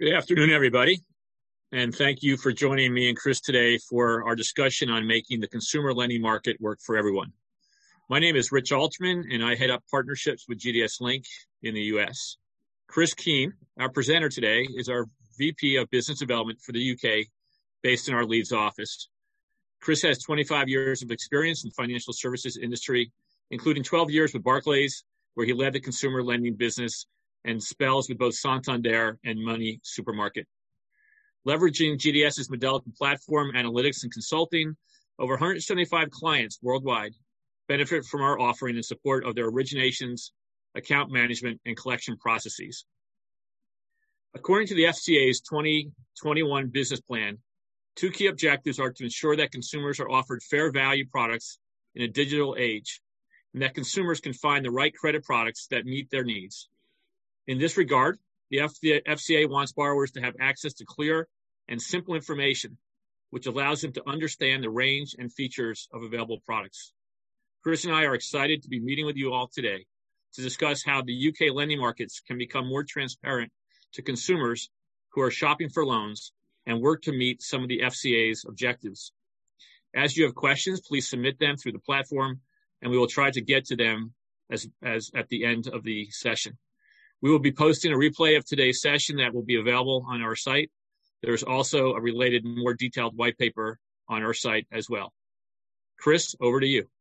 Good afternoon, everybody, and thank you for joining me and Chris today for our discussion on making the consumer lending market work for everyone. My name is Rich Alterman, and I head up partnerships with GDS Link in the U.S. Chris Keene, our presenter today, is our VP of Business Development for the U.K., based in our Leeds office. Chris has 25 years of experience in the financial services industry, including 12 years with Barclays, where he led the consumer lending business, and spells with both Santander and Money Supermarket. Leveraging GDS's Modelica platform, analytics, and consulting, over 175 clients worldwide benefit from our offering in support of their originations, account management, and collection processes. According to the FCA's 2021 business plan, two key objectives are to ensure that consumers are offered fair value products in a digital age, and that consumers can find the right credit products that meet their needs. In this regard, the FCA wants borrowers to have access to clear and simple information, which allows them to understand the range and features of available products. Chris and I are excited to be meeting with you all today to discuss how the UK lending markets can become more transparent to consumers who are shopping for loans and work to meet some of the FCA's objectives. As you have questions, please submit them through the platform, and we will try to get to them as at the end of the session. We will be posting a replay of today's session that will be available on our site. There's also a related, more detailed white paper on our site as well. Chris, over to you.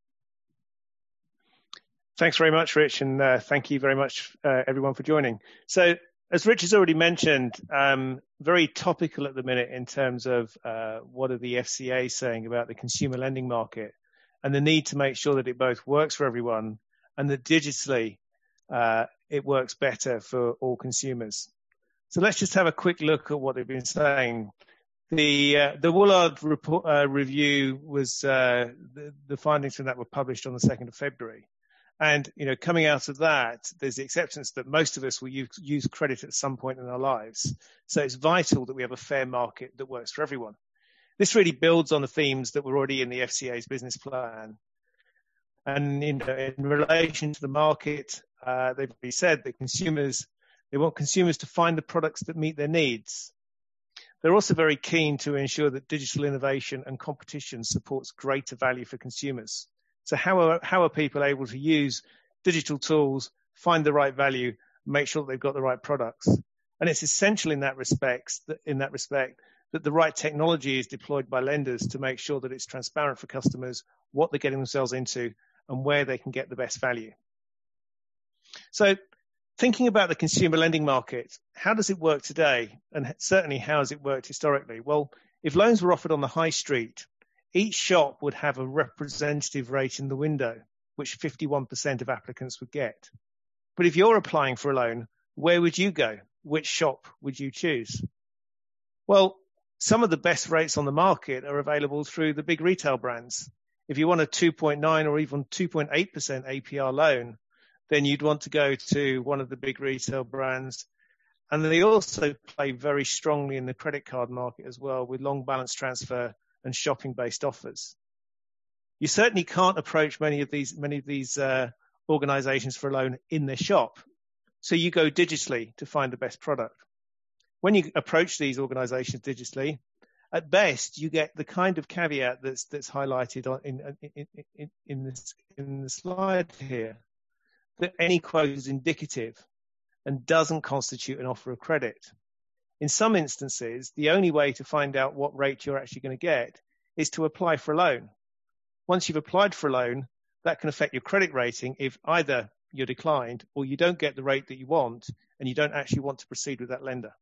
Thanks very much, Rich, and thank you very much, everyone, for joining. So, as Rich has already mentioned, very topical at the minute in terms of what are the FCA saying about the consumer lending market and the need to make sure that it both works for everyone and that digitally it works better for all consumers. So let's just have a quick look at what they've been saying. The Woolard report, review was the findings from that were published on the 2nd of February. And, coming out of that, there's the acceptance that most of us will use credit at some point in our lives. So it's vital that we have a fair market that works for everyone. This really builds on the themes that were already in the FCA's business plan. And in relation to the market, they've said that they want consumers to find the products that meet their needs. They're also very keen to ensure that digital innovation and competition supports greater value for consumers. So how are people able to use digital tools, find the right value, make sure that they've got the right products? And it's essential in that respect that the right technology is deployed by lenders to make sure that it's transparent for customers what they're getting themselves into and where they can get the best value. So thinking about the consumer lending market, how does it work today? And certainly, how has it worked historically? Well, if loans were offered on the high street, each shop would have a representative rate in the window, which 51% of applicants would get. But if you're applying for a loan, where would you go? Which shop would you choose? Well, some of the best rates on the market are available through the big retail brands. If you want a 2.9 or even 2.8% APR loan, then you'd want to go to one of the big retail brands. And they also play very strongly in the credit card market as well, with long balance transfer and shopping-based offers. You certainly can't approach many of these organizations for a loan in their shop. So you go digitally to find the best product. When you approach these organizations digitally, at best, you get the kind of caveat that's highlighted in the slide here, that any quote is indicative and doesn't constitute an offer of credit. In some instances, the only way to find out what rate you're actually going to get is to apply for a loan. Once you've applied for a loan, that can affect your credit rating if either you're declined or you don't get the rate that you want and you don't actually want to proceed with that lender.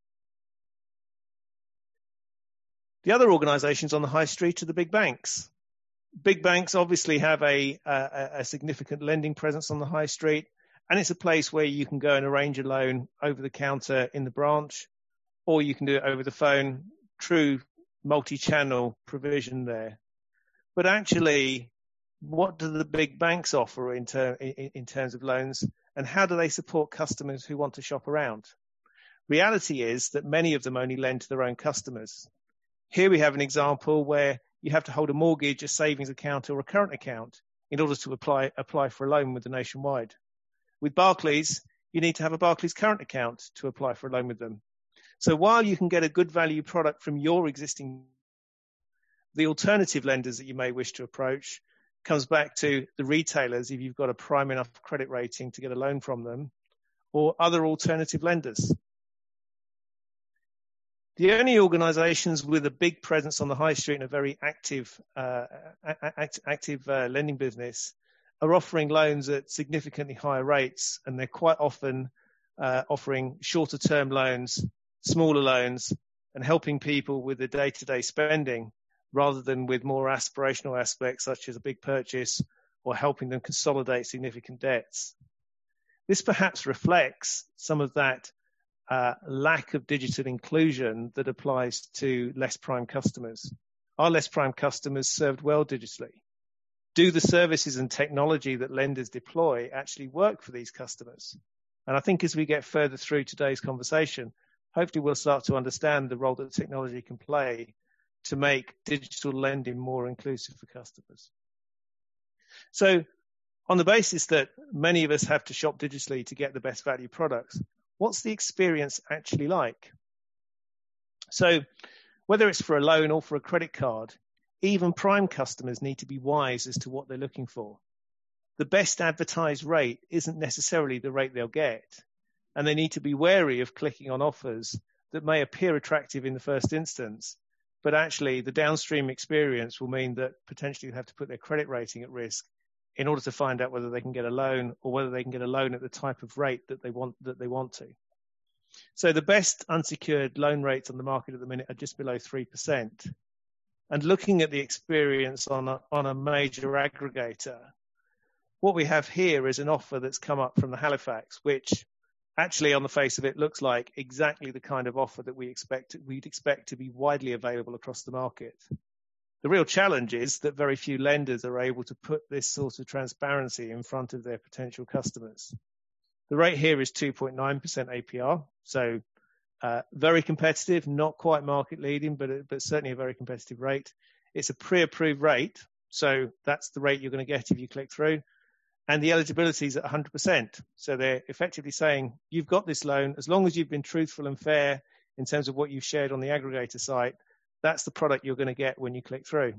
The other organizations on the high street are the big banks. Big banks obviously have a significant lending presence on the high street, and it's a place where you can go and arrange a loan over the counter in the branch, or you can do it over the phone, true multi-channel provision there. But actually, what do the big banks offer in terms of loans, and how do they support customers who want to shop around? Reality is that many of them only lend to their own customers. Here we have an example where you have to hold a mortgage, a savings account, or a current account in order to apply for a loan with the Nationwide. With Barclays, you need to have a Barclays current account to apply for a loan with them. So while you can get a good value product from your existing, the alternative lenders that you may wish to approach comes back to the retailers if you've got a prime enough credit rating to get a loan from them, or other alternative lenders. The only organisations with a big presence on the high street and a very active lending business are offering loans at significantly higher rates, and they're quite often offering shorter term loans, smaller loans, and helping people with the day-to-day spending rather than with more aspirational aspects such as a big purchase or helping them consolidate significant debts. This perhaps reflects some of that lack of digital inclusion that applies to less prime customers. Are less prime customers served well digitally? Do the services and technology that lenders deploy actually work for these customers? And I think as we get further through today's conversation, hopefully we'll start to understand the role that technology can play to make digital lending more inclusive for customers. So on the basis that many of us have to shop digitally to get the best value products, what's the experience actually like? So whether it's for a loan or for a credit card, even prime customers need to be wise as to what they're looking for. The best advertised rate isn't necessarily the rate they'll get, and they need to be wary of clicking on offers that may appear attractive in the first instance, but actually the downstream experience will mean that potentially you have to put their credit rating at risk in order to find out whether they can get a loan or whether they can get a loan at the type of rate that they want to. So the best unsecured loan rates on the market at the minute are just below 3%. And looking at the experience on a major aggregator, what we have here is an offer that's come up from the Halifax, which actually on the face of it looks like exactly the kind of offer that we'd expect to be widely available across the market. The real challenge is that very few lenders are able to put this sort of transparency in front of their potential customers. The rate here is 2.9% APR, so very competitive, not quite market leading, but certainly a very competitive rate. It's a pre-approved rate, so that's the rate you're going to get if you click through. And the eligibility is at 100%. So they're effectively saying, you've got this loan, as long as you've been truthful and fair in terms of what you've shared on the aggregator site, that's the product you're going to get when you click through.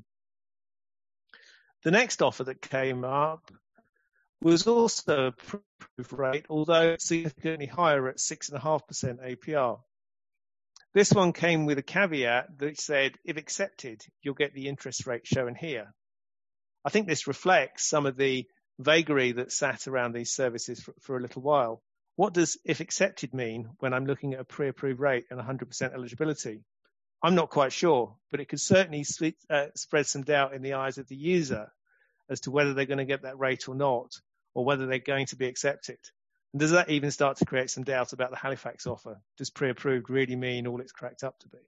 The next offer that came up was also a pre-approved rate, although significantly higher at 6.5% APR. This one came with a caveat that said, if accepted, you'll get the interest rate shown here. I think this reflects some of the vagary that sat around these services for a little while. What does if accepted mean when I'm looking at a pre-approved rate and 100% eligibility? I'm not quite sure, but it could certainly spread some doubt in the eyes of the user as to whether they're going to get that rate or not, or whether they're going to be accepted. And does that even start to create some doubt about the Halifax offer? Does pre-approved really mean all it's cracked up to be?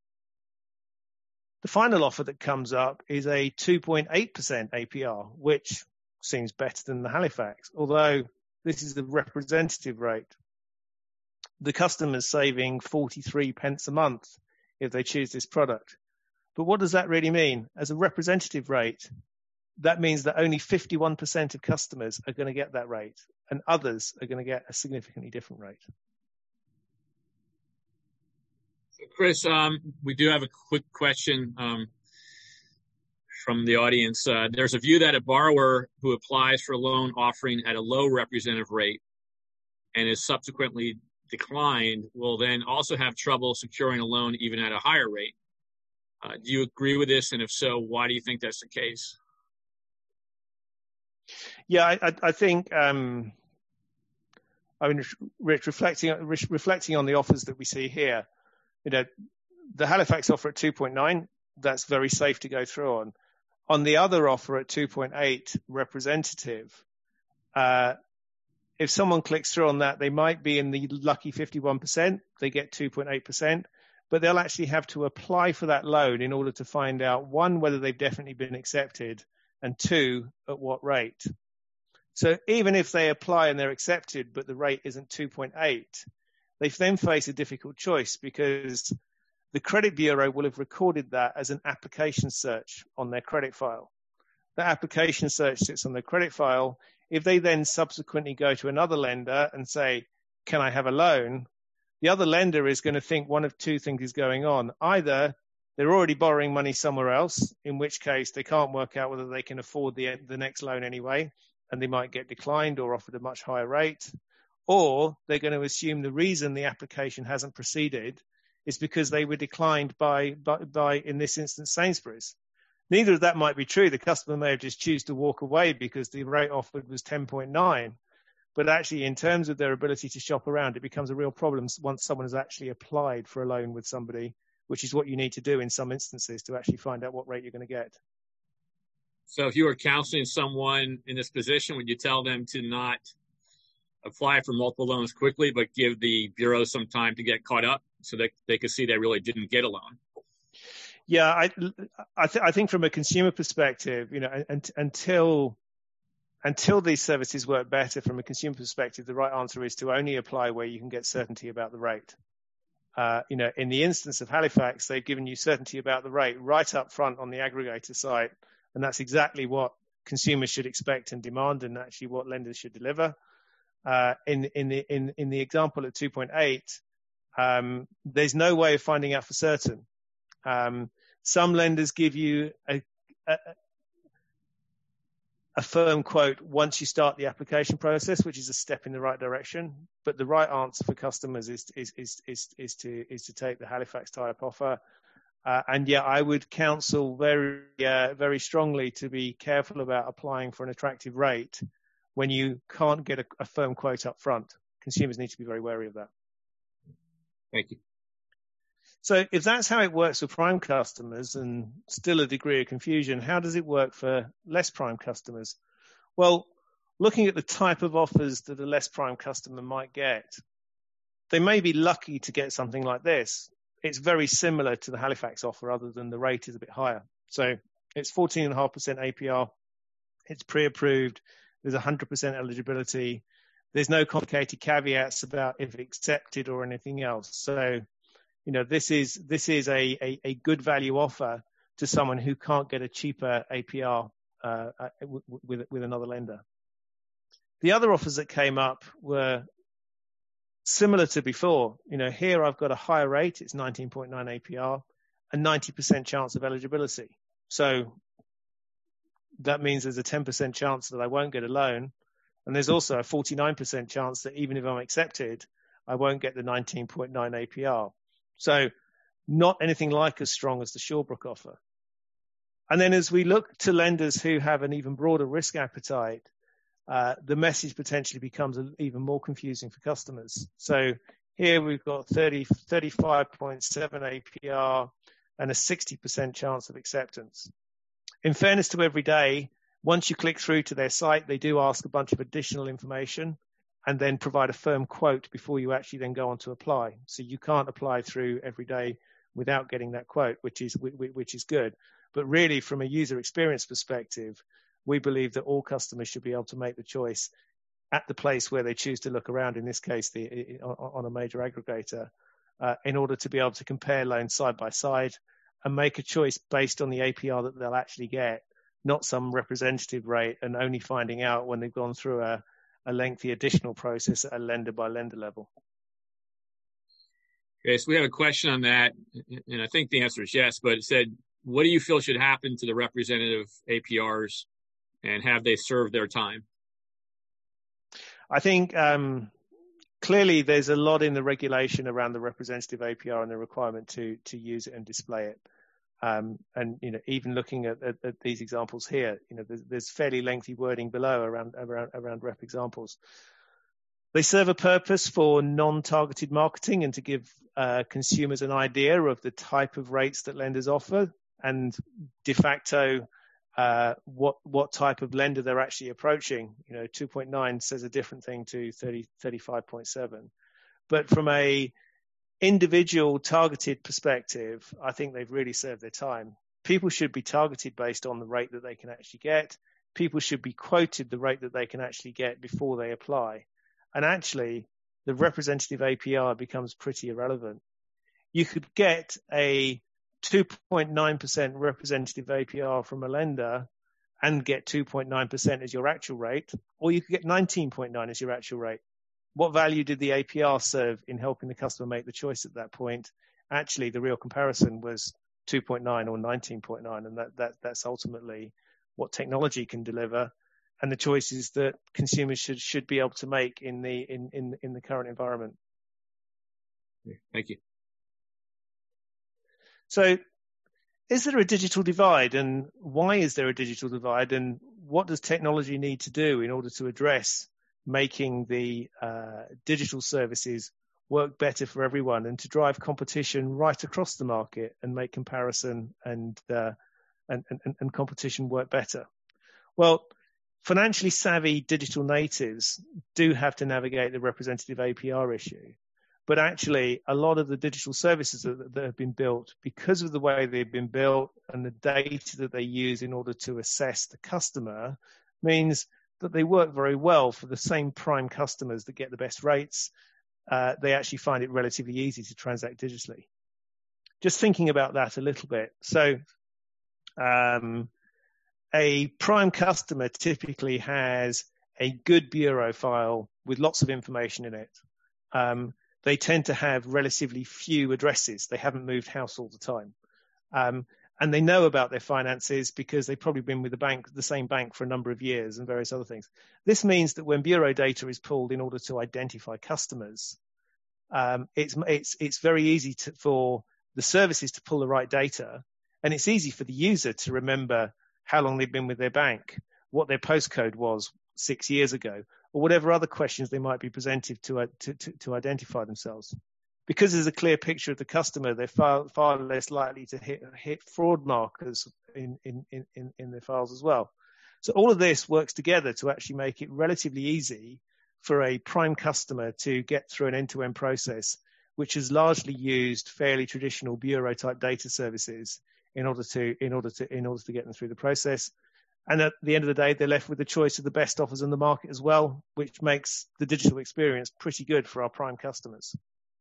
The final offer that comes up is a 2.8% APR, which seems better than the Halifax, although this is the representative rate. The customer's saving 43 pence a month if they choose this product. But what does that really mean? As a representative rate, that means that only 51% of customers are going to get that rate, and others are going to get a significantly different rate. Chris, we do have a quick question from the audience. There's a view that a borrower who applies for a loan offering at a low representative rate and is subsequently declined will then also have trouble securing a loan even at a higher rate. Do you agree with this? And if so, why do you think that's the case? Yeah, I think, Rich, reflecting on the offers that we see here, the Halifax offer at 2.9, that's very safe to go through on. On the other offer at 2.8 representative, if someone clicks through on that, they might be in the lucky 51%, they get 2.8%, but they'll actually have to apply for that loan in order to find out, one, whether they've definitely been accepted, and two, at what rate. So even if they apply and they're accepted, but the rate isn't 2.8, they then face a difficult choice because the credit bureau will have recorded that as an application search on their credit file. That application search sits on their credit file. If they then subsequently go to another lender and say, can I have a loan? the other lender is going to think one of two things is going on. Either they're already borrowing money somewhere else, in which case they can't work out whether they can afford the next loan anyway, and they might get declined or offered a much higher rate. Or they're going to assume the reason the application hasn't proceeded is because they were declined by in this instance, Sainsbury's. Neither of that might be true. The customer may have just choose to walk away because the rate offered was 10.9. But actually, in terms of their ability to shop around, it becomes a real problem once someone has actually applied for a loan with somebody, which is what you need to do in some instances to actually find out what rate you're going to get. So if you were counseling someone in this position, would you tell them to not apply for multiple loans quickly, but give the bureau some time to get caught up so that they could see they really didn't get a loan? Yeah, I think from a consumer perspective, until these services work better from a consumer perspective, the right answer is to only apply where you can get certainty about the rate. In the instance of Halifax, they've given you certainty about the rate right up front on the aggregator site, and that's exactly what consumers should expect and demand, and actually what lenders should deliver. In the example at 2.8, there's no way of finding out for certain. Some lenders give you a firm quote once you start the application process, which is a step in the right direction. But the right answer for customers is to take the Halifax tie-up offer. And yeah, I would counsel very strongly to be careful about applying for an attractive rate when you can't get a firm quote up front. Consumers need to be very wary of that. Thank you. So if that's how it works for prime customers and still a degree of confusion, how does it work for less prime customers? Well, looking at the type of offers that a less prime customer might get, they may be lucky to get something like this. It's very similar to the Halifax offer, other than the rate is a bit higher. So it's 14.5% APR. It's pre-approved. There's 100% eligibility. There's no complicated caveats about if accepted or anything else. So, this is a good value offer to someone who can't get a cheaper APR with another lender. The other offers that came up were similar to before. Here I've got a higher rate. It's 19.9 APR, a 90% chance of eligibility. So that means there's a 10% chance that I won't get a loan. And there's also a 49% chance that even if I'm accepted, I won't get the 19.9 APR. So not anything like as strong as the Shawbrook offer. And then as we look to lenders who have an even broader risk appetite, the message potentially becomes even more confusing for customers. So here we've got 35.7 APR and a 60% chance of acceptance. In fairness to Everyday, once you click through to their site, they do ask a bunch of additional information and then provide a firm quote before you actually then go on to apply. So you can't apply through Everyday without getting that quote, which is good. But really, from a user experience perspective, we believe that all customers should be able to make the choice at the place where they choose to look around, in this case, on a major aggregator, in order to be able to compare loans side by side and make a choice based on the APR that they'll actually get, not some representative rate, and only finding out when they've gone through a lengthy additional process at a lender by lender level. Okay, so we have a question on that, and I think the answer is yes, but it said, what do you feel should happen to the representative APRs, and have they served their time? I think clearly there's a lot in the regulation around the representative APR and the requirement to use it and display it. And even looking at these examples here, there's fairly lengthy wording below around rep examples. They serve a purpose for non-targeted marketing and to give consumers an idea of the type of rates that lenders offer, and de facto what type of lender they're actually approaching. 2.9 says a different thing to 35.7. But from a individual targeted perspective, I think they've really served their time. People should be targeted based on the rate that they can actually get. People should be quoted the rate that they can actually get before they apply. And actually, the representative APR becomes pretty irrelevant. You could get a 2.9% representative APR from a lender and get 2.9% as your actual rate, or you could get 19.9 as your actual rate. what value did the APR serve in helping the customer make the choice at that point? Actually, the real comparison was 2.9 or 19.9, and that's ultimately what technology can deliver, and the choices that consumers should be able to make in the current environment. Thank you. So, is there a digital divide, and why is there a digital divide, and what does technology need to do in order to address making the digital services work better for everyone and to drive competition right across the market and make comparison and competition work better? Well, financially savvy digital natives do have to navigate the representative APR issue. But actually, a lot of the digital services that have been built, because of the way they've been built and the data that they use in order to assess the customer, means that they work very well for the same prime customers that get the best rates. They actually find it relatively easy to transact digitally. Just thinking about that a little bit. So a prime customer typically has a good bureau file with lots of information in it. They tend to have relatively few addresses. They haven't moved house all the time. And they know about their finances because they've probably been with the same bank for a number of years and various other things. This means that when bureau data is pulled in order to identify customers, it's very easy for the services to pull the right data, and it's easy for the user to remember how long they've been with their bank, what their postcode was 6 years ago, or whatever other questions they might be presented to identify themselves. Because there's a clear picture of the customer, they're far less likely to hit fraud markers in their files as well. So all of this works together to actually make it relatively easy for a prime customer to get through an end-to-end process, which has largely used fairly traditional bureau type data services in order to get them through the process. And at the end of the day, they're left with the choice of the best offers in the market as well, which makes the digital experience pretty good for our prime customers.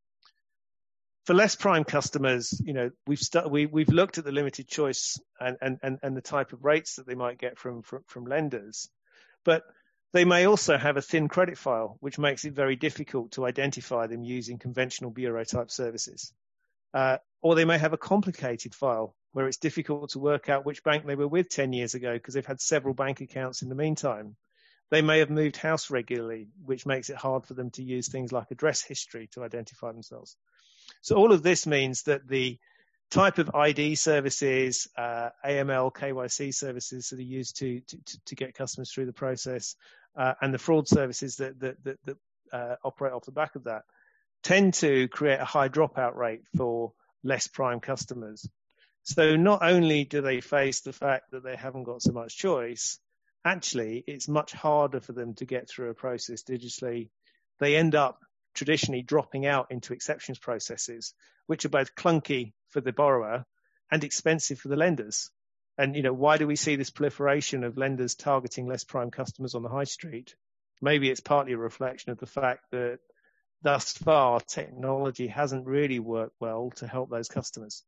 For less prime customers, we've looked at the limited choice and the type of rates that they might get from lenders, but they may also have a thin credit file, which makes it very difficult to identify them using conventional bureau type services. Or they may have a complicated file where it's difficult to work out which bank they were with 10 years ago because they've had several bank accounts in the meantime. They may have moved house regularly, which makes it hard for them to use things like address history to identify themselves. So all of this means that the type of ID services, AML, KYC services that are used to get customers through the process, and the fraud services that operate off the back of that, tend to create a high dropout rate for less prime customers. So not only do they face the fact that they haven't got so much choice, actually it's much harder for them to get through a process digitally. They end up traditionally dropping out into exceptions processes, which are both clunky for the borrower and expensive for the lenders. And, why do we see this proliferation of lenders targeting less prime customers on the high street? Maybe it's partly a reflection of the fact that thus far, technology hasn't really worked well to help those customers.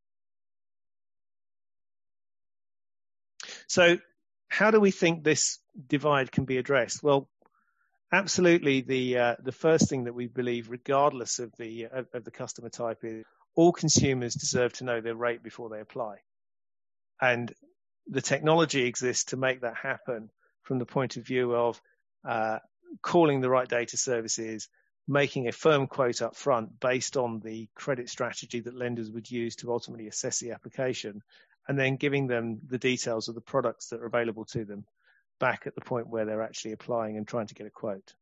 So how do we think this divide can be addressed? Well, absolutely. The first thing that we believe, regardless of the customer type, is all consumers deserve to know their rate before they apply. And the technology exists to make that happen from the point of view of calling the right data services, making a firm quote up front based on the credit strategy that lenders would use to ultimately assess the application, and then giving them the details of the products that are available to them back at the point where they're actually applying and trying to get a quote.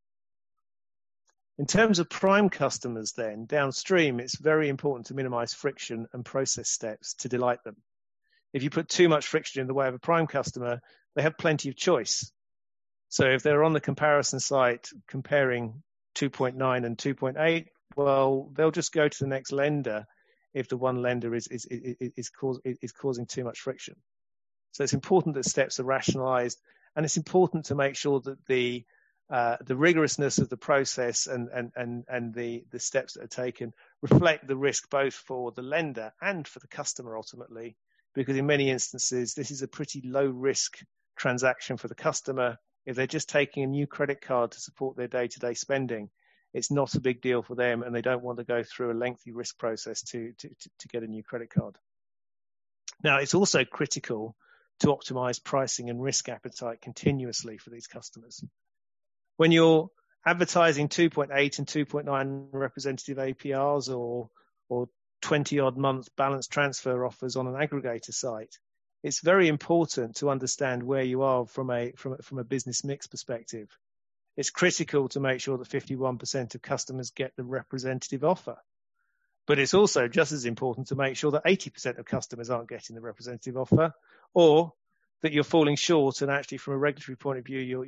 In terms of prime customers then, downstream, it's very important to minimize friction and process steps to delight them. If you put too much friction in the way of a prime customer, they have plenty of choice. So if they're on the comparison site comparing 2.9 and 2.8, well, they'll just go to the next lender if the one lender is causing too much friction. So it's important that steps are rationalized, and it's important to make sure that the rigorousness of the process and the steps that are taken reflect the risk both for the lender and for the customer ultimately, because in many instances, this is a pretty low risk transaction for the customer. If they're just taking a new credit card to support their day-to-day spending, it's not a big deal for them, and they don't want to go through a lengthy risk process to get a new credit card. Now, it's also critical to optimize pricing and risk appetite continuously for these customers. When you're advertising 2.8 and 2.9 representative APRs or 20-odd month balance transfer offers on an aggregator site, it's very important to understand where you are from a business mix perspective. It's critical to make sure that 51% of customers get the representative offer. But it's also just as important to make sure that 80% of customers aren't getting the representative offer, or that you're falling short, and actually from a regulatory point of view,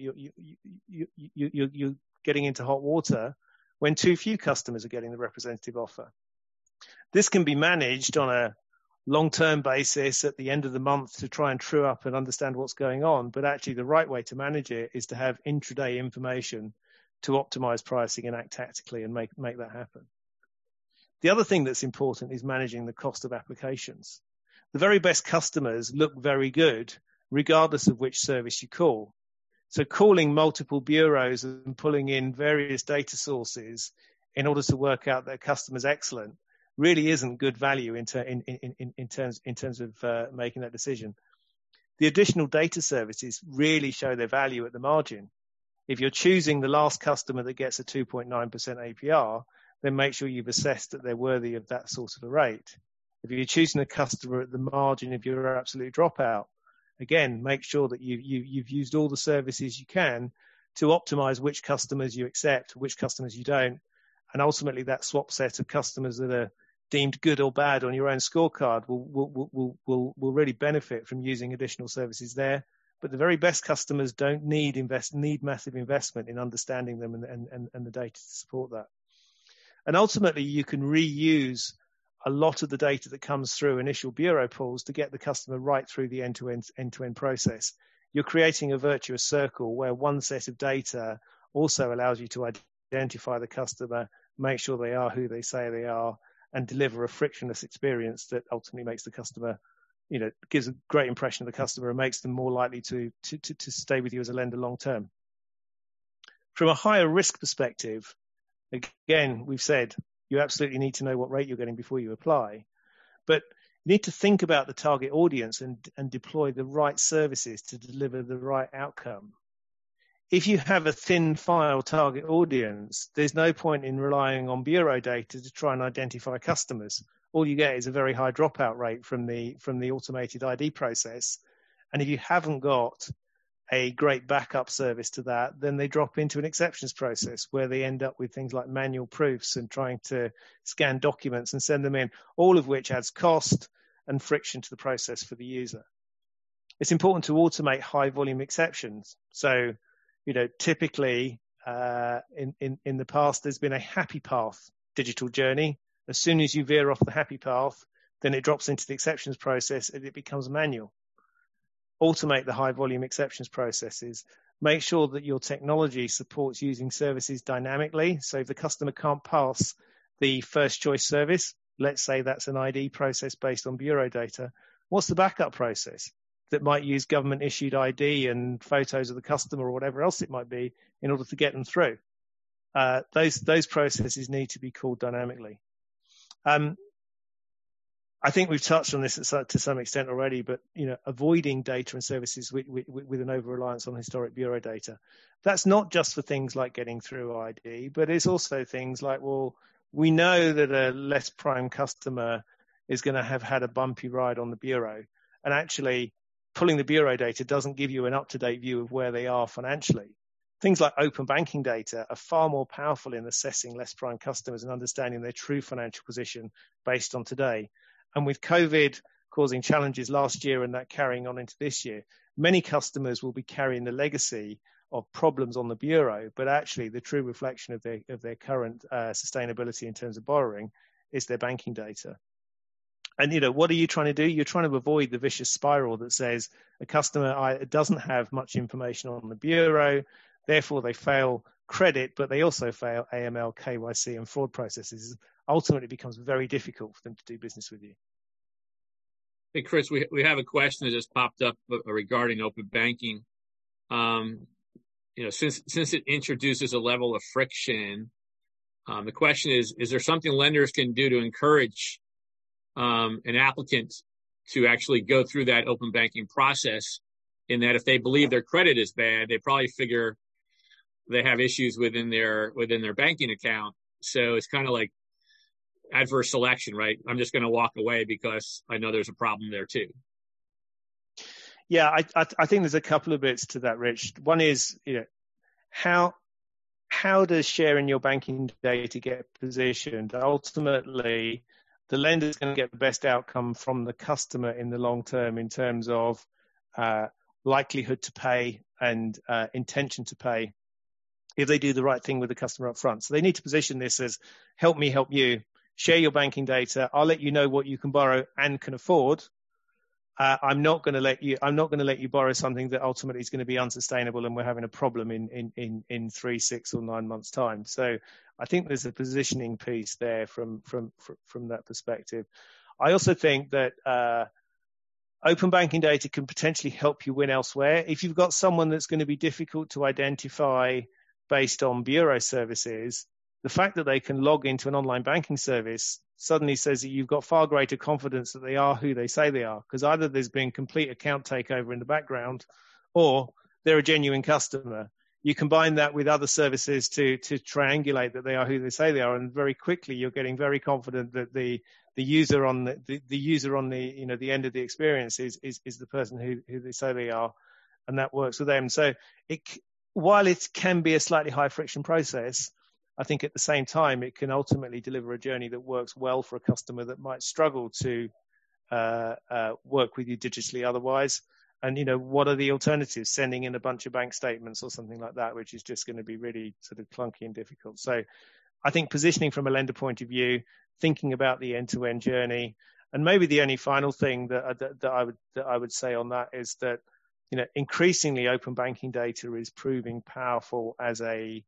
you're getting into hot water when too few customers are getting the representative offer. This can be managed on a long-term basis at the end of the month to try and true up and understand what's going on. But actually the right way to manage it is to have intraday information to optimize pricing and act tactically and make that happen. The other thing that's important is managing the cost of applications. The very best customers look very good regardless of which service you call. So calling multiple bureaus and pulling in various data sources in order to work out that a customer's excellent really isn't good value in terms of making that decision. The additional data services really show their value at the margin. If you're choosing the last customer that gets a 2.9% APR, then make sure you've assessed that they're worthy of that sort of a rate. If you're choosing a customer at the margin of your absolute dropout, again, make sure that you've used all the services you can to optimize which customers you accept, which customers you don't, and ultimately that swap set of customers that are deemed good or bad on your own scorecard will really benefit from using additional services there. But the very best customers don't need massive investment in understanding them and the data to support that. And ultimately, you can reuse a lot of the data that comes through initial bureau pulls to get the customer right through the end-to-end process. You're creating a virtuous circle where one set of data also allows you to identify the customer, make sure they are who they say they are, and deliver a frictionless experience that ultimately makes the customer, gives a great impression of the customer and makes them more likely to stay with you as a lender long term. From a higher risk perspective, again, we've said you absolutely need to know what rate you're getting before you apply, but you need to think about the target audience and deploy the right services to deliver the right outcome. If you have a thin file target audience, there's no point in relying on bureau data to try and identify customers. All you get is a very high dropout rate from the automated ID process. And if you haven't got a great backup service to that, then they drop into an exceptions process where they end up with things like manual proofs and trying to scan documents and send them in, all of which adds cost and friction to the process for the user. It's important to automate high volume exceptions. So, typically in the past, there's been a happy path digital journey. As soon as you veer off the happy path, then it drops into the exceptions process and it becomes manual. Automate the high volume exceptions processes. Make sure that your technology supports using services dynamically. So if the customer can't pass the first choice service, let's say that's an ID process based on bureau data, what's the backup process that might use government issued ID and photos of the customer or whatever else it might be in order to get them through? Those processes need to be called dynamically. I think we've touched on this to some extent already, but avoiding data and services with an over-reliance on historic bureau data. That's not just for things like getting through ID, but it's also things like, well, we know that a less prime customer is going to have had a bumpy ride on the bureau, and actually pulling the bureau data doesn't give you an up-to-date view of where they are financially. Things like open banking data are far more powerful in assessing less prime customers and understanding their true financial position based on today. And with COVID causing challenges last year and that carrying on into this year, many customers will be carrying the legacy of problems on the bureau, but actually the true reflection of their current sustainability in terms of borrowing is their banking data. And, what are you trying to do? You're trying to avoid the vicious spiral that says a customer doesn't have much information on the bureau, therefore they fail credit, but they also fail AML, KYC, and fraud processes. Ultimately, it becomes very difficult for them to do business with you. Hey, Chris, we have a question that just popped up regarding open banking. Since it introduces a level of friction, The question is there something lenders can do to encourage an applicant to actually go through that open banking process, in that if they believe their credit is bad, they probably figure they have issues within their banking account. So it's kind of like adverse selection, right? I'm just going to walk away because I know there's a problem there too. Yeah, I think there's a couple of bits to that, Rich. One is, how does sharing your banking data get positioned? Ultimately, the lender's going to get the best outcome from the customer in the long term in terms of likelihood to pay and intention to pay if they do the right thing with the customer up front. So they need to position this as help me help you, share your banking data. I'll let you know what you can borrow and can afford. I'm not going to let you borrow something that ultimately is going to be unsustainable and we're having a problem in 3, 6 or 9 months time. So I think there's a positioning piece there from that perspective. I also think that open banking data can potentially help you win elsewhere. If you've got someone that's going to be difficult to identify based on bureau services, the fact that they can log into an online banking service suddenly says that you've got far greater confidence that they are who they say they are, because either there's been complete account takeover in the background or they're a genuine customer. You combine that with other services to triangulate that they are who they say they are, and very quickly you're getting very confident that the user on the end of the experience is the person who they say they are, and that works with them. So while it can be a slightly high friction process, I think at the same time, it can ultimately deliver a journey that works well for a customer that might struggle to work with you digitally otherwise. And, what are the alternatives? Sending in a bunch of bank statements or something like that, which is just going to be really sort of clunky and difficult. So I think positioning from a lender point of view, thinking about the end-to-end journey, and maybe the only final thing that I would say on that is that, increasingly open banking data is proving powerful as a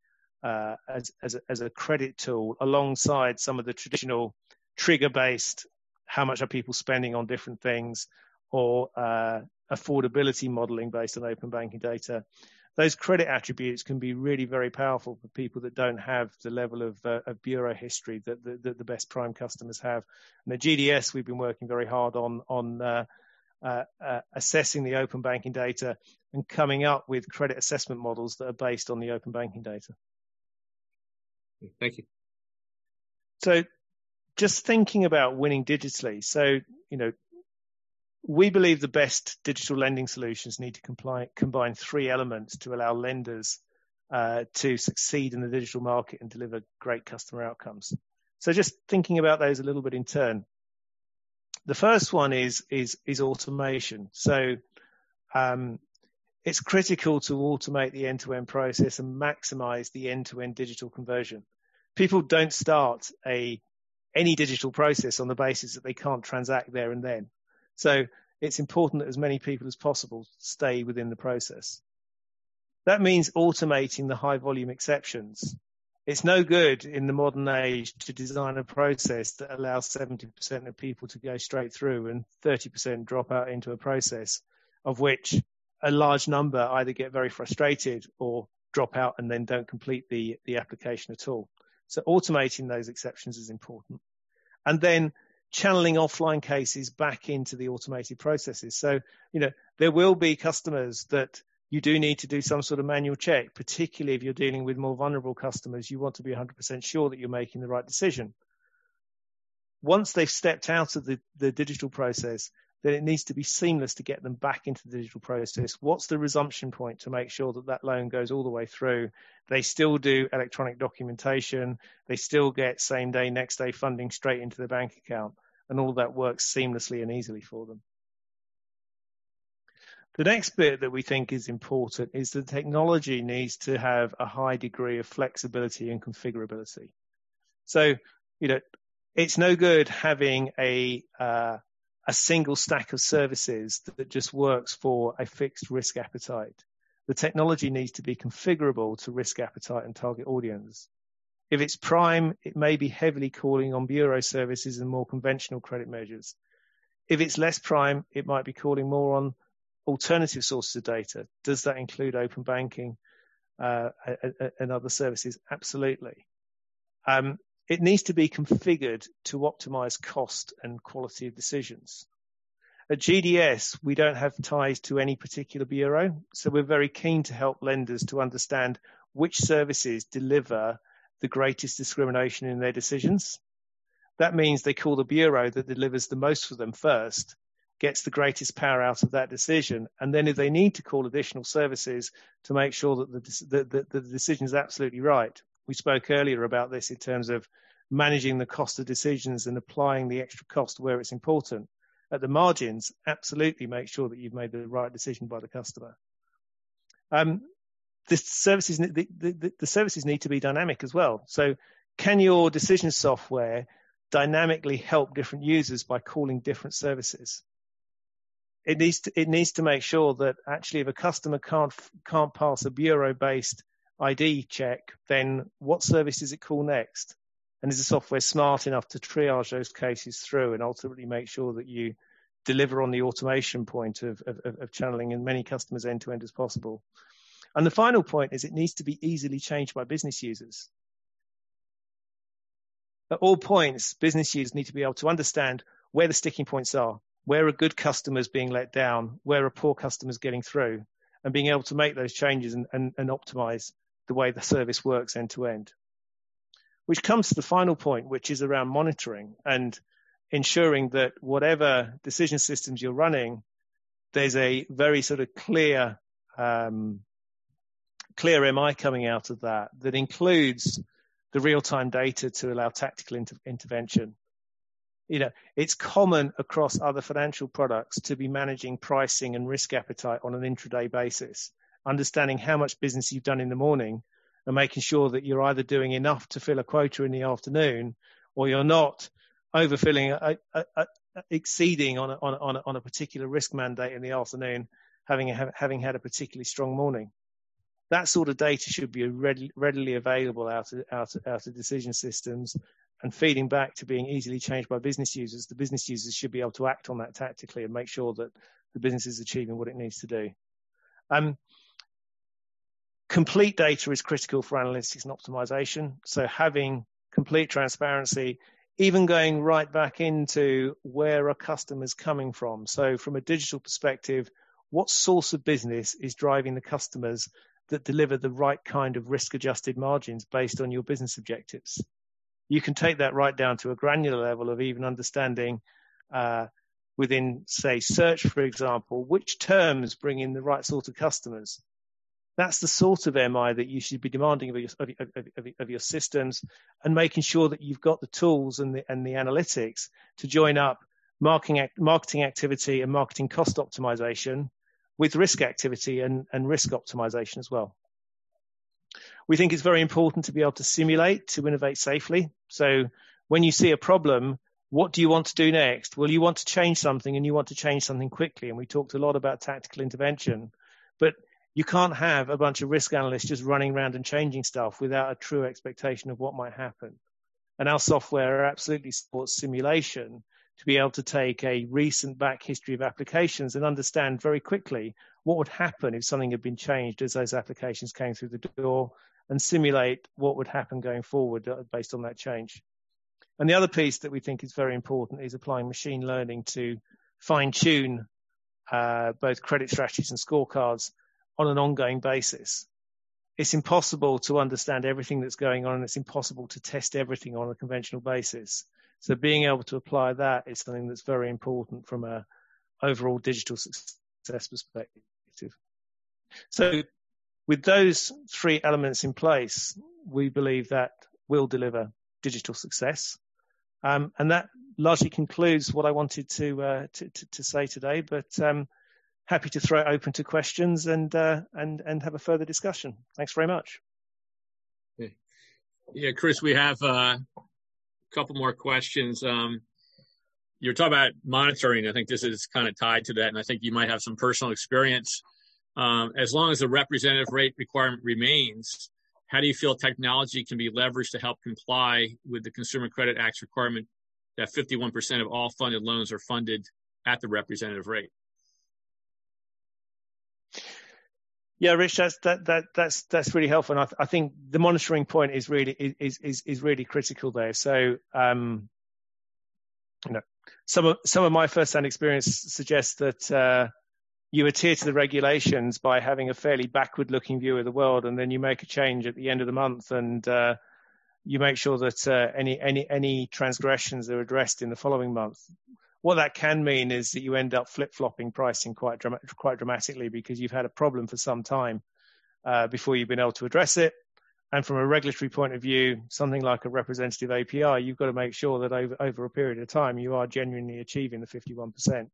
credit tool alongside some of the traditional trigger-based, how much are people spending on different things, or affordability modeling based on open banking data. Those credit attributes can be really very powerful for people that don't have the level of bureau history that the best prime customers have. And at GDS, we've been working very hard on assessing the open banking data and coming up with credit assessment models that are based on the open banking data. Thank you. So just thinking about winning digitally. So, we believe the best digital lending solutions need to combine 3 elements to allow lenders to succeed in the digital market and deliver great customer outcomes. So just thinking about those a little bit in turn. The first one is automation. So it's critical to automate the end-to-end process and maximize the end-to-end digital conversion. People don't start any digital process on the basis that they can't transact there and then. So it's important that as many people as possible stay within the process. That means automating the high volume exceptions. It's no good in the modern age to design a process that allows 70% of people to go straight through and 30% drop out into a process, of which a large number either get very frustrated or drop out and then don't complete the application at all. So automating those exceptions is important. And then channeling offline cases back into the automated processes. So, there will be customers that you do need to do some sort of manual check, particularly if you're dealing with more vulnerable customers. You want to be 100% sure that you're making the right decision. Once they've stepped out of the digital process, then it needs to be seamless to get them back into the digital process. What's the resumption point to make sure that that loan goes all the way through? They still do electronic documentation. They still get same day, next day funding straight into their bank account. And all that works seamlessly and easily for them. The next bit that we think is important is the technology needs to have a high degree of flexibility and configurability. So, it's no good having a single stack of services that just works for a fixed risk appetite. The technology needs to be configurable to risk appetite and target audience. If it's prime, it may be heavily calling on bureau services and more conventional credit measures. If it's less prime, it might be calling more on alternative sources of data. Does that include open banking and other services? Absolutely. it needs to be configured to optimize cost and quality of decisions. At GDS, we don't have ties to any particular bureau, so we're very keen to help lenders to understand which services deliver the greatest discrimination in their decisions. That means they call the bureau that delivers the most for them first, gets the greatest power out of that decision, and then if they need to call additional services to make sure that the decision is absolutely right. We spoke earlier about this in terms of managing the cost of decisions and applying the extra cost where it's important. At the margins, absolutely make sure that you've made the right decision by the customer. The services need to be dynamic as well. So can your decision software dynamically help different users by calling different services? It needs to make sure that actually if a customer can't pass a bureau-based ID check, then what service does it call next? And is the software smart enough to triage those cases through and ultimately make sure that you deliver on the automation point of channeling as many customers end to end as possible? And the final point is it needs to be easily changed by business users. At all points, business users need to be able to understand where the sticking points are, where are good customers being let down, where are poor customers getting through, and being able to make those changes and optimize the way the service works end to end. Which comes to the final point, which is around monitoring and ensuring that whatever decision systems you're running, there's a very sort of clear MI coming out of that includes the real-time data to allow tactical intervention. You know, it's common across other financial products to be managing pricing and risk appetite on an intraday basis, understanding how much business you've done in the morning and making sure that you're either doing enough to fill a quota in the afternoon or you're not overfilling, exceeding on a particular risk mandate in the afternoon, having had a particularly strong morning. That sort of data should be readily available out of decision systems and feeding back to being easily changed by business users. The business users should be able to act on that tactically and make sure that the business is achieving what it needs to do. Complete data is critical for analytics and optimization. So having complete transparency, even going right back into where are customers coming from. So from a digital perspective, what source of business is driving the customers that deliver the right kind of risk-adjusted margins based on your business objectives? You can take that right down to a granular level of even understanding within, say, search, for example, which terms bring in the right sort of customers. That's the sort of MI that you should be demanding of your systems, and making sure that you've got the tools and the analytics to join up marketing activity and marketing cost optimization with risk activity and risk optimization as well. We think it's very important to be able to simulate, to innovate safely. So when you see a problem, what do you want to do next? Well, you want to change something and you want to change something quickly. And we talked a lot about tactical intervention, but you can't have a bunch of risk analysts just running around and changing stuff without a true expectation of what might happen. And our software absolutely supports simulation to be able to take a recent back history of applications and understand very quickly what would happen if something had been changed as those applications came through the door, and simulate what would happen going forward based on that change. And the other piece that we think is very important is applying machine learning to fine-tune both credit strategies and scorecards on an ongoing basis. It's impossible to understand everything that's going on, and it's impossible to test everything on a conventional basis. So being able to apply that is something that's very important from an overall digital success perspective. So with those three elements in place, we believe that will deliver digital success. And that largely concludes what I wanted to say today, but happy to throw it open to questions and have a further discussion. Thanks very much. Yeah, Chris, we have a couple more questions. You're talking about monitoring. I think this is kind of tied to that, and I think you might have some personal experience. As long as the representative rate requirement remains, how do you feel technology can be leveraged to help comply with the Consumer Credit Act's requirement that 51% of all funded loans are funded at the representative rate? Yeah, Rich, that's really helpful, and I think the monitoring point is really critical there. So, some of my first-hand experience suggests that you adhere to the regulations by having a fairly backward-looking view of the world, and then you make a change at the end of the month, and you make sure that any transgressions are addressed in the following month. What that can mean is that you end up flip-flopping pricing quite dramatically because you've had a problem for some time before you've been able to address it. And from a regulatory point of view, something like a representative API, you've got to make sure that over a period of time, you are genuinely achieving the 51%.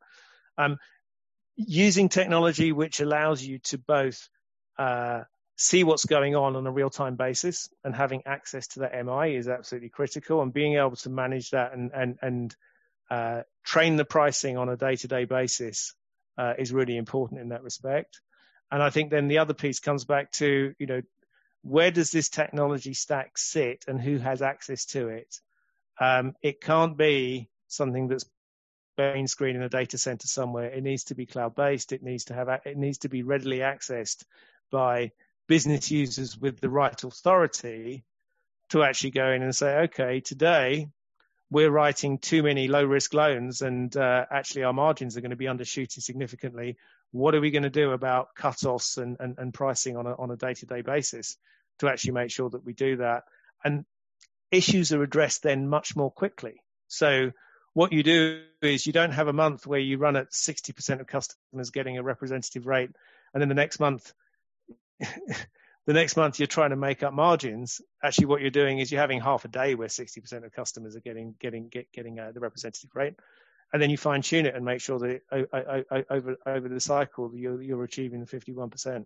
Using technology which allows you to both see what's going on a real-time basis and having access to that MI is absolutely critical, and being able to manage that and train the pricing on a day-to-day basis is really important in that respect. And I think then the other piece comes back to, where does this technology stack sit and who has access to it? It can't be something that's green screen in a data center somewhere. It needs to be cloud-based. It needs to be readily accessed by business users with the right authority to actually go in and say, okay, today we're writing too many low-risk loans, and actually our margins are going to be undershooting significantly. What are we going to do about cut-offs and pricing on a day-to-day basis to actually make sure that we do that? And issues are addressed then much more quickly. So what you do is you don't have a month where you run at 60% of customers getting a representative rate, and then the next month you're trying to make up margins. Actually, what you're doing is you're having half a day where 60% of customers are getting the representative rate, and then you fine tune it and make sure that over the cycle you're achieving the 51%.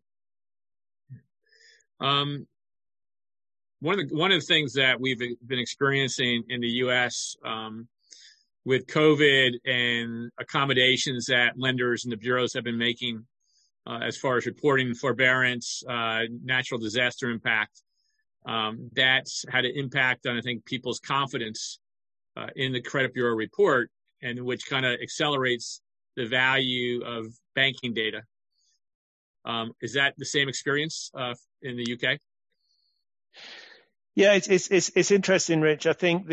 One of the things that we've been experiencing in the U.S. With COVID and accommodations that lenders and the bureaus have been making as far as reporting forbearance, natural disaster impact, that's had an impact on, I think, people's confidence in the credit bureau report, and which kind of accelerates the value of banking data. Is that the same experience in the UK? Yeah, it's interesting, Rich. I think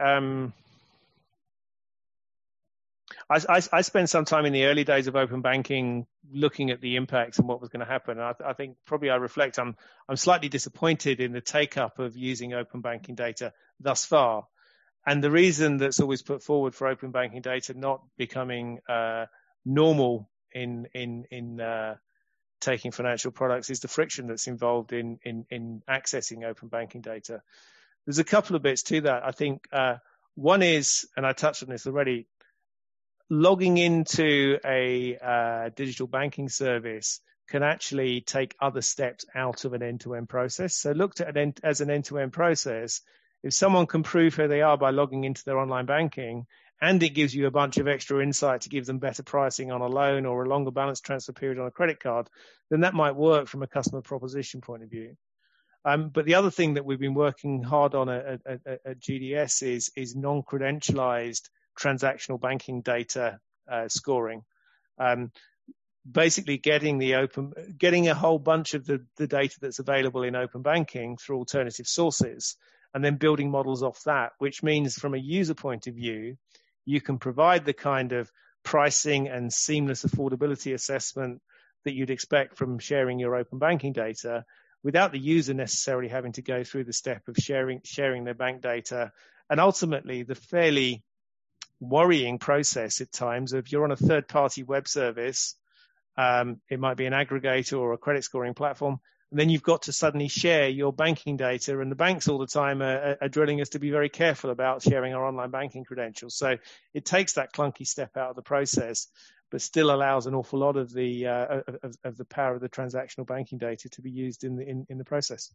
I spent some time in the early days of open banking looking at the impacts and what was going to happen. I think probably I reflect, I'm slightly disappointed in the take-up of using open banking data thus far. And the reason that's always put forward for open banking data not becoming normal in taking financial products is the friction that's involved in accessing open banking data. There's a couple of bits to that. I think one is, and I touched on this already, logging into a digital banking service can actually take other steps out of an end-to-end process. So looked at as an end-to-end process, if someone can prove who they are by logging into their online banking, and it gives you a bunch of extra insight to give them better pricing on a loan or a longer balance transfer period on a credit card, then that might work from a customer proposition point of view. But the other thing that we've been working hard on at GDS is non-credentialized transactional banking data scoring. Basically getting a whole bunch of the data that's available in open banking through alternative sources, and then building models off that, which means from a user point of view, you can provide the kind of pricing and seamless affordability assessment that you'd expect from sharing your open banking data without the user necessarily having to go through the step of sharing their bank data, and ultimately the fairly worrying process at times of you're on a third-party web service, it might be an aggregator or a credit scoring platform, and then you've got to suddenly share your banking data, and the banks all the time are drilling us to be very careful about sharing our online banking credentials. So it takes that clunky step out of the process, but still allows an awful lot of the power of the transactional banking data to be used in the process.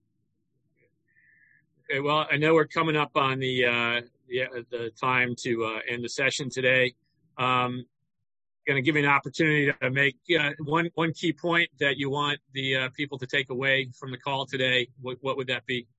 Okay, well, I know we're coming up on the time to end the session today. Going to give you an opportunity to make one key point that you want the people to take away from the call today. What would that be?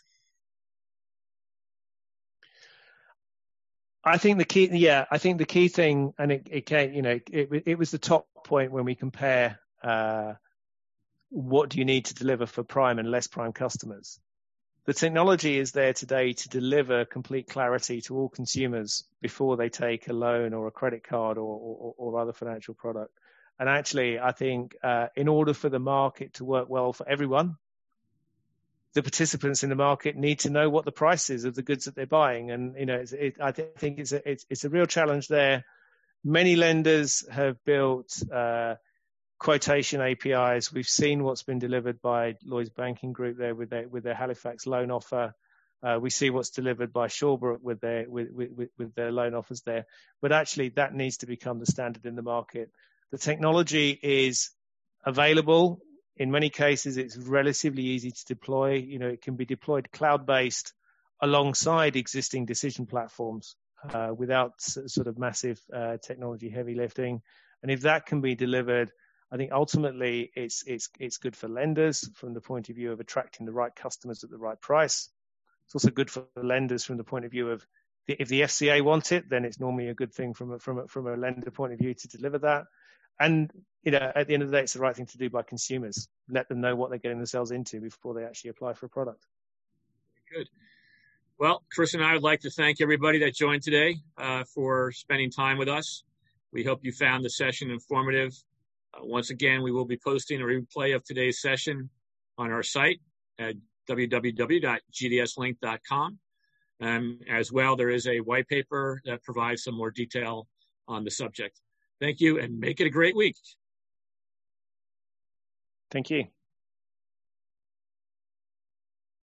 I think the key thing, and it was the top point when we compare what do you need to deliver for prime and less prime customers? The technology is there today to deliver complete clarity to all consumers before they take a loan or a credit card or other financial product. And actually, I think in order for the market to work well for everyone, the participants in the market need to know what the price is of the goods that they're buying. And, I think it's a real challenge there. Many lenders have built quotation APIs. We've seen what's been delivered by Lloyds Banking Group there with their Halifax loan offer. We see what's delivered by Shawbrook with their loan offers there. But actually, that needs to become the standard in the market. The technology is available. In many cases, it's relatively easy to deploy. It can be deployed cloud-based alongside existing decision platforms without sort of massive technology heavy lifting. And if that can be delivered, I think ultimately it's good for lenders from the point of view of attracting the right customers at the right price. It's also good for lenders from the point of view of if the FCA want it, then it's normally a good thing from a lender point of view to deliver that. And at the end of the day, it's the right thing to do by consumers. Let them know what they're getting themselves into before they actually apply for a product. Good. Well, Chris and I would like to thank everybody that joined today for spending time with us. We hope you found the session informative. Once again, we will be posting a replay of today's session on our site at www.gdslink.com. As well, there is a white paper that provides some more detail on the subject. Thank you, and make it a great week. Thank you.